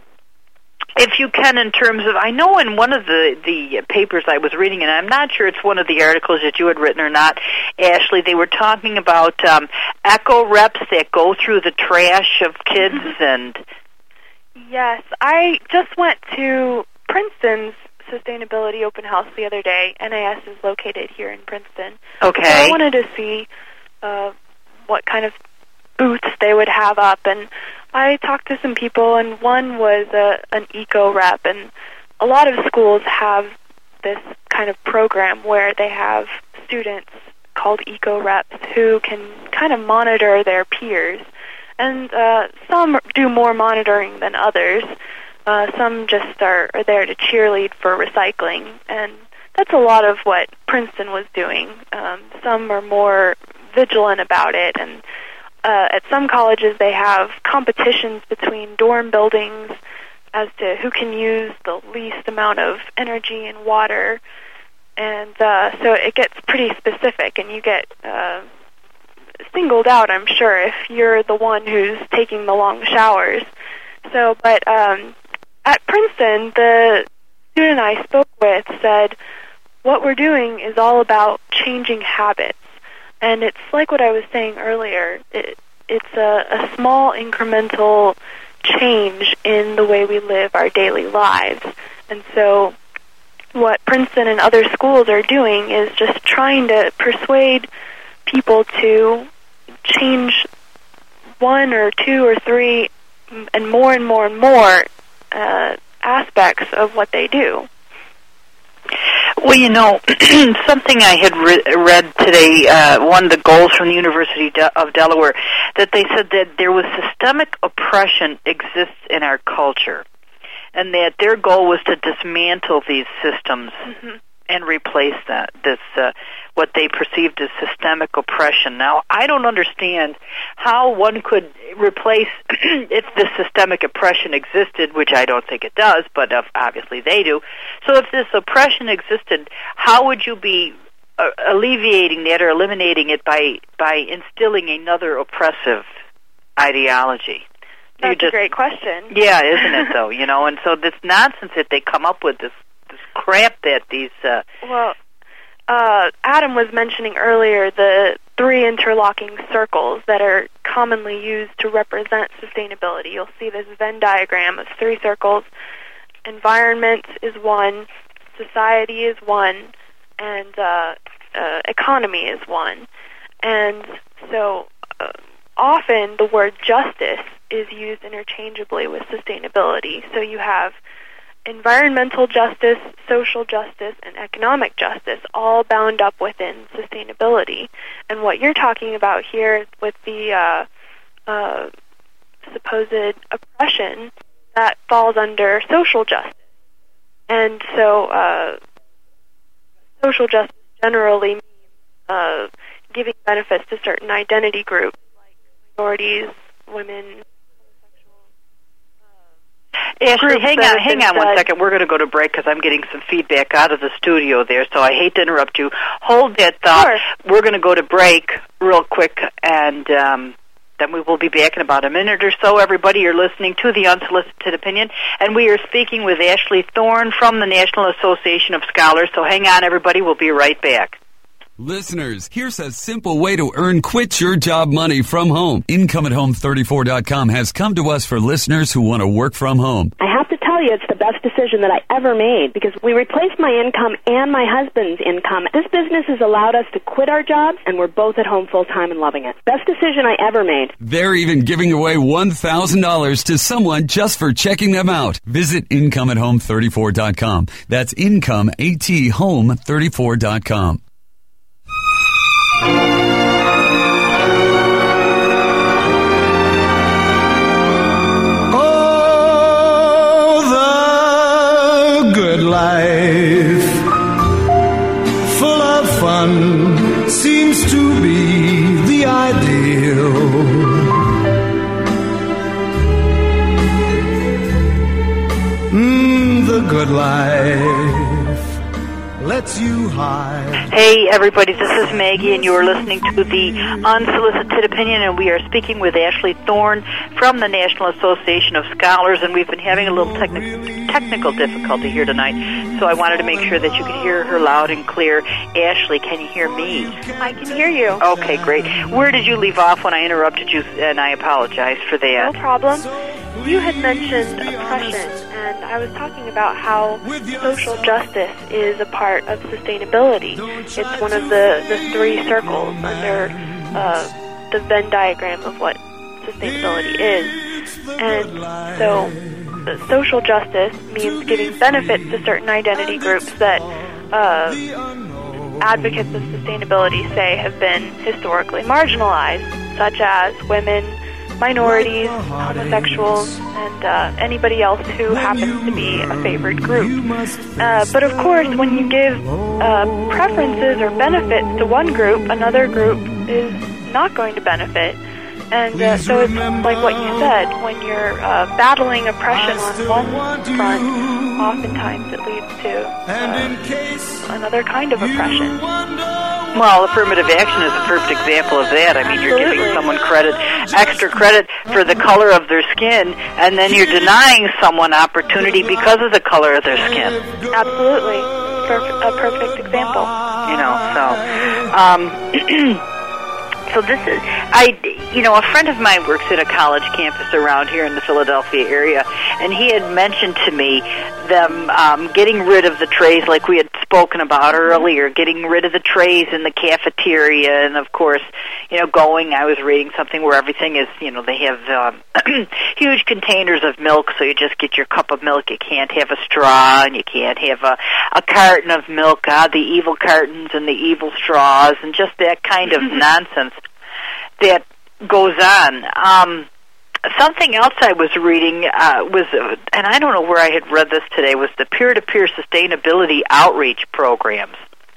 if you can, in terms of, I know in one of the, the papers I was reading, and I'm not sure it's one of the articles that you had written or not, Ashley, they were talking about um, eco reps that go through the trash of kids. and Yes, I just went to Princeton's Sustainability Open House the other day. N A S is located here in Princeton. Okay. So I wanted to see uh, what kind of booths they would have up, and I talked to some people, and one was a, an eco rep, and a lot of schools have this kind of program where they have students called eco reps who can kind of monitor their peers, and uh, some do more monitoring than others. Uh, some just are, are there to cheerlead for recycling, and that's a lot of what Princeton was doing. Um, some are more vigilant about it, and Uh, at some colleges, they have competitions between dorm buildings as to who can use the least amount of energy and water, and uh, so it gets pretty specific, and you get uh, singled out, I'm sure, if you're the one who's taking the long showers. So, but um, at Princeton, the student I spoke with said, what we're doing is all about changing habits. And it's like what I was saying earlier. It, it's a, a small incremental change in the way we live our daily lives. And so what Princeton and other schools are doing is just trying to persuade people to change one or two or three and more and more and more uh, aspects of what they do. Well, you know, something I had re- read today, uh, one of the goals from the University de- of Delaware, that they said that there was systemic oppression exists in our culture, and that their goal was to dismantle these systems mm-hmm. and replace that, this, uh, what they perceived as systemic oppression. Now, I don't understand how one could replace, if this systemic oppression existed, which I don't think it does, but uh, obviously they do. So if this oppression existed, how would you be uh, alleviating that or eliminating it by, by instilling another oppressive ideology? That's just, a great question. Yeah, isn't it, though? You know, and so this nonsense that they come up with, this this crap that these... Uh, well, uh, Adam was mentioning earlier the three interlocking circles that are commonly used to represent sustainability. You'll see this Venn diagram of three circles. Environment is one, society is one, and uh, uh, economy is one. And so uh, often the word justice is used interchangeably with sustainability. So you have environmental justice, social justice, and economic justice all bound up within sustainability. And what you're talking about here with the uh, uh, supposed oppression, that falls under social justice. And so uh, social justice generally means uh, giving benefits to certain identity groups, like minorities, women, Ashley, hang on, hang on one second. We're going to go to break because I'm getting some feedback out of the studio there, so I hate to interrupt you. Hold that thought. Sure. We're going to go to break real quick, and um, then we will be back in about a minute or so. Everybody, you're listening to The Unsolicited Opinion, and we are speaking with Ashley Thorne from the National Association of Scholars. So hang on, everybody. We'll be right back. Listeners, here's a simple way to earn quit your job money from home. income at home thirty-four dot com has come to us for listeners who want to work from home. I have to tell you, it's the best decision that I ever made because we replaced my income and my husband's income. This business has allowed us to quit our jobs, and we're both at home full-time and loving it. Best decision I ever made. They're even giving away one thousand dollars to someone just for checking them out. Visit income at home thirty-four dot com. That's income, A T, home thirty-four dot com. Oh, the good life, full of fun, seems to be the ideal. Mm, the good life lets you hide. Hey, everybody, this is Maggie, and you are listening to the Unsolicited Opinion, and we are speaking with Ashley Thorne from the National Association of Scholars, and we've been having a little techni- technical difficulty here tonight, so I wanted to make sure that you could hear her loud and clear. Ashley, can you hear me? I can hear you. Okay, great. Where did you leave off when I interrupted you, and I apologize for that? No problem. You had mentioned oppression, and I was talking about how social justice is a part of sustainability. It's one of the, the three circles under uh, the Venn diagram of what sustainability is. And so the social justice means giving benefits to certain identity groups that uh, advocates of sustainability say have been historically marginalized, such as women, minorities, homosexuals, and uh, anybody else who happens to be a favored group. Uh, but of course, when you give uh, preferences or benefits to one group, another group is not going to benefit. And uh, so it's like what you said, when you're uh, battling oppression on one front, oftentimes it leads to uh, another kind of oppression. Well, affirmative action is a perfect example of that. I mean, you're giving someone credit, extra credit for the color of their skin, and then you're denying someone opportunity because of the color of their skin. Absolutely. Perf- a perfect example. You know, so... Um, So this is, I, you know, a friend of mine works at a college campus around here in the Philadelphia area, and he had mentioned to me them um, getting rid of the trays like we had spoken about earlier, getting rid of the trays in the cafeteria, and of course, you know, going, I was reading something where everything is, you know, they have um, huge containers of milk, so you just get your cup of milk. You can't have a straw, and you can't have a, a carton of milk. God, the evil cartons and the evil straws, and just that kind of nonsense that goes on. Um, something else I was reading uh, was, uh, and I don't know where I had read this today, was the peer-to-peer sustainability outreach programs.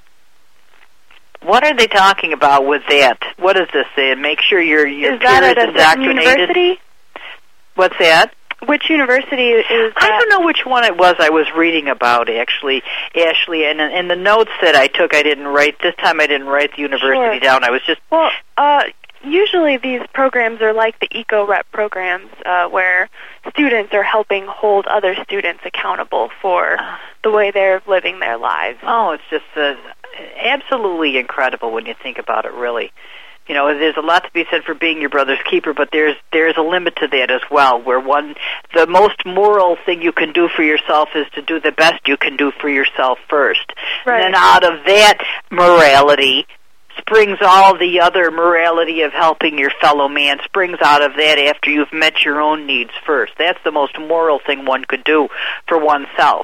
What are they talking about with that? What is this? They make sure your your is that at a certain university? What's that? Which university is that? I don't know which one it was I was reading about, actually, Ashley. And in the notes that I took, I didn't write, this time I didn't write the university Sure. down. I was just... Well, uh, usually these programs are like the eco-rep programs, uh, where students are helping hold other students accountable for the way they're living their lives. Oh, it's just uh, absolutely incredible when you think about it, really. You know, there's a lot to be said for being your brother's keeper, but there's there's a limit to that as well, where one, the most moral thing you can do for yourself is to do the best you can do for yourself first. Right. And then out of that morality springs all the other morality of helping your fellow man, springs out of that after you've met your own needs first. That's the most moral thing one could do for oneself,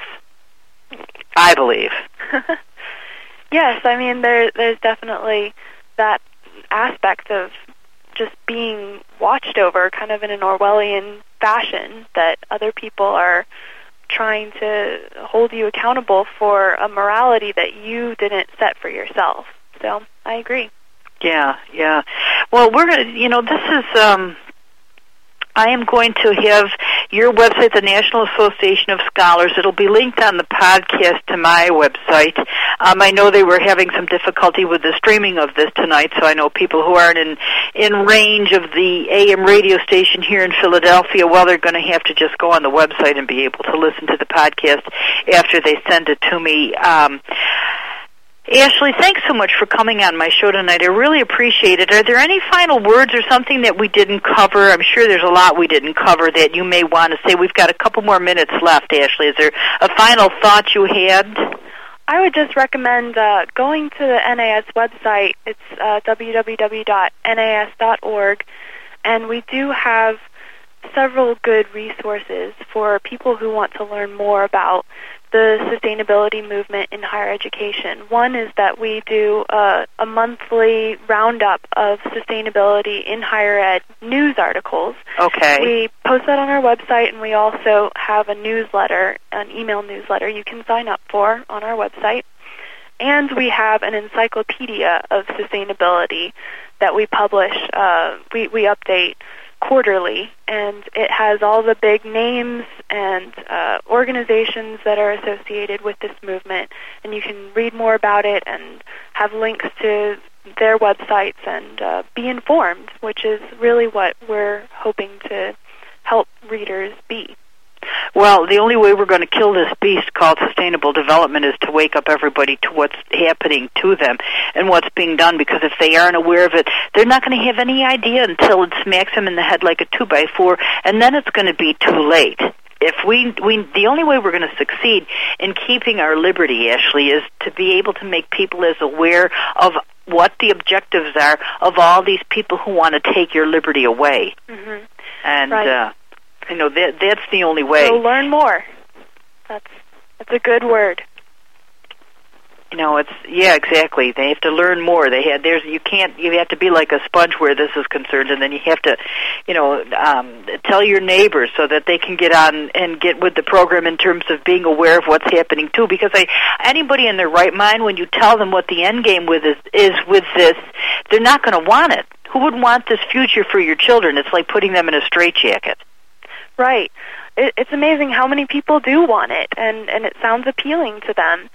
I believe. Yes, I mean, there, there's definitely that aspect of just being watched over kind of in an Orwellian fashion, that other people are trying to hold you accountable for a morality that you didn't set for yourself. So I agree. Yeah, yeah. Well, we're going to, you know, this is, um, I am going to have your website, the National Association of Scholars. It'll be linked on the podcast to my website. Um, I know they were having some difficulty with the streaming of this tonight, so I know people who aren't in, in range of the A M radio station here in Philadelphia, well, they're going to have to just go on the website and be able to listen to the podcast after they send it to me. Um, Ashley, thanks so much for coming on my show tonight. I really appreciate it. Are there any final words or something that we didn't cover? I'm sure there's a lot we didn't cover that you may want to say. We've got a couple more minutes left, Ashley. Is there a final thought you had? I would just recommend uh, going to the N A S website. It's uh, w w w dot n a s dot org, and we do have several good resources for people who want to learn more about the sustainability movement in higher education. One is that we do a, a monthly roundup of sustainability in higher ed news articles. Okay. We post that on our website, and we also have a newsletter, an email newsletter you can sign up for on our website. And we have an encyclopedia of sustainability that we publish. Uh, we, we update quarterly, and it has all the big names and uh, organizations that are associated with this movement, and you can read more about it and have links to their websites and uh, be informed, which is really what we're hoping to help readers be. Well, the only way we're going to kill this beast called sustainable development is to wake up everybody to what's happening to them and what's being done, because if they aren't aware of it, they're not going to have any idea until it smacks them in the head like a two by four, and then it's going to be too late. If we, we, the only way we're going to succeed in keeping our liberty, Ashley, is to be able to make people as aware of what the objectives are of all these people who want to take your liberty away. Mm-hmm. And, right. uh, you know, that, that's the only way. So learn more. That's that's a good word. You know, it's yeah, exactly. They have to learn more. They had there's you can't you have to be like a sponge where this is concerned, and then you have to, you know, um, tell your neighbors so that they can get on and get with the program in terms of being aware of what's happening too. Because I, anybody in their right mind, when you tell them what the end game with is is with this, they're not going to want it. Who would want this future for your children? It's like putting them in a straitjacket. Right. It, it's amazing how many people do want it, and, and it sounds appealing to them.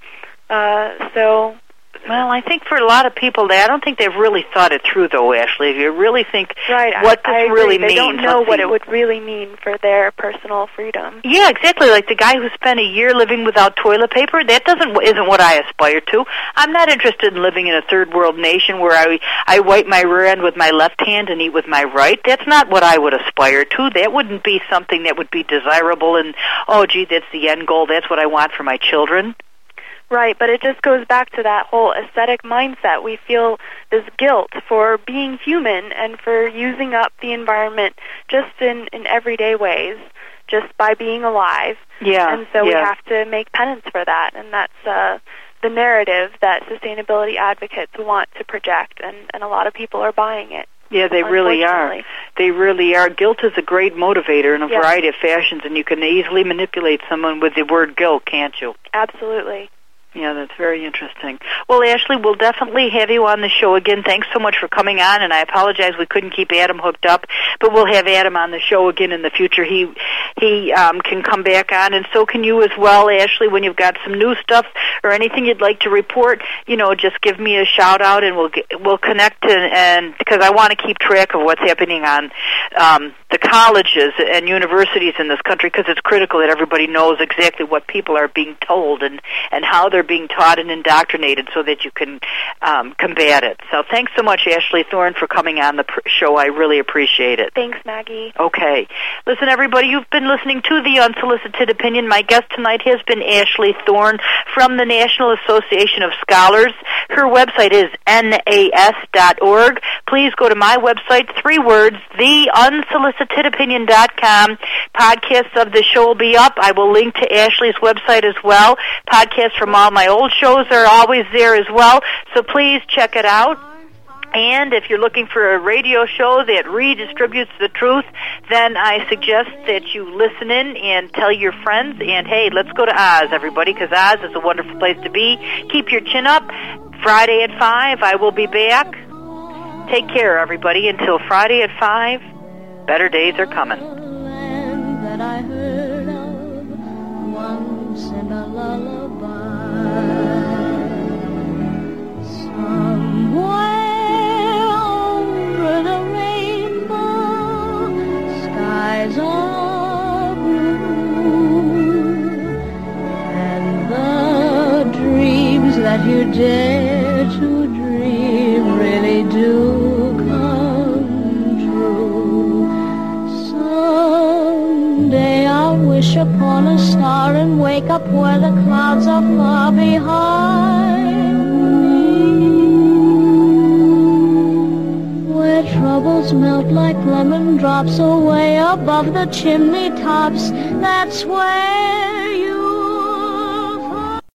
Uh, so, well, I think for a lot of people, they I don't think they've really thought it through, though, Ashley. If you really think right, what I, this I really they means. They don't know what it would really mean for their personal freedom. Yeah, exactly. Like the guy who spent a year living without toilet paper. That doesn't isn't what I aspire to. I'm not interested in living in a third world nation where I I wipe my rear end with my left hand and eat with my right. That's not what I would aspire to. That wouldn't be something that would be desirable. And oh, gee, that's the end goal. That's what I want for my children. Right, but it just goes back to that whole aesthetic mindset. We feel this guilt for being human and for using up the environment just in, in everyday ways, just by being alive. Yeah, and so yeah. we have to make penance for that, and that's uh, the narrative that sustainability advocates want to project, and, and a lot of people are buying it. Yeah, they really are. They really are. Guilt is a great motivator in a yes. variety of fashions, and you can easily manipulate someone with the word guilt, can't you? Absolutely. Yeah, that's very interesting. Well, Ashley, we'll definitely have you on the show again. Thanks so much for coming on, and I apologize we couldn't keep Adam hooked up, but we'll have Adam on the show again in the future. He he um, can come back on, and so can you as well, Ashley. When you've got some new stuff or anything you'd like to report, you know, just give me a shout out, and we'll get, we'll connect. And, and because I want to keep track of what's happening on um, the colleges and universities in this country, because it's critical that everybody knows exactly what people are being told and and how they're being taught and indoctrinated so that you can um, combat it. So thanks so much, Ashley Thorne, for coming on the pr- show. I really appreciate it. Thanks, Maggie. Okay. Listen, everybody, you've been listening to The Unsolicited Opinion. My guest tonight has been Ashley Thorne from the National Association of Scholars. Her website is N A S dot org. Please go to my website, three words, the unsolicited opinion dot com. Podcasts of the show will be up. I will link to Ashley's website as well. Podcasts from all my old shows are always there as well, so please check it out. And if you're looking for a radio show that redistributes the truth, then I suggest that you listen in and tell your friends. And, hey, let's go to Oz, everybody, because Oz is a wonderful place to be. Keep your chin up. Friday at five, I will be back. Take care, everybody. Until Friday at five, better days are coming. That I heard of once in a lullaby. Somewhere over the rainbow, skies are blue, and the dreams that you dare wish upon a star and wake up where the clouds are far behind me, where troubles melt like lemon drops away above the chimney tops. That's where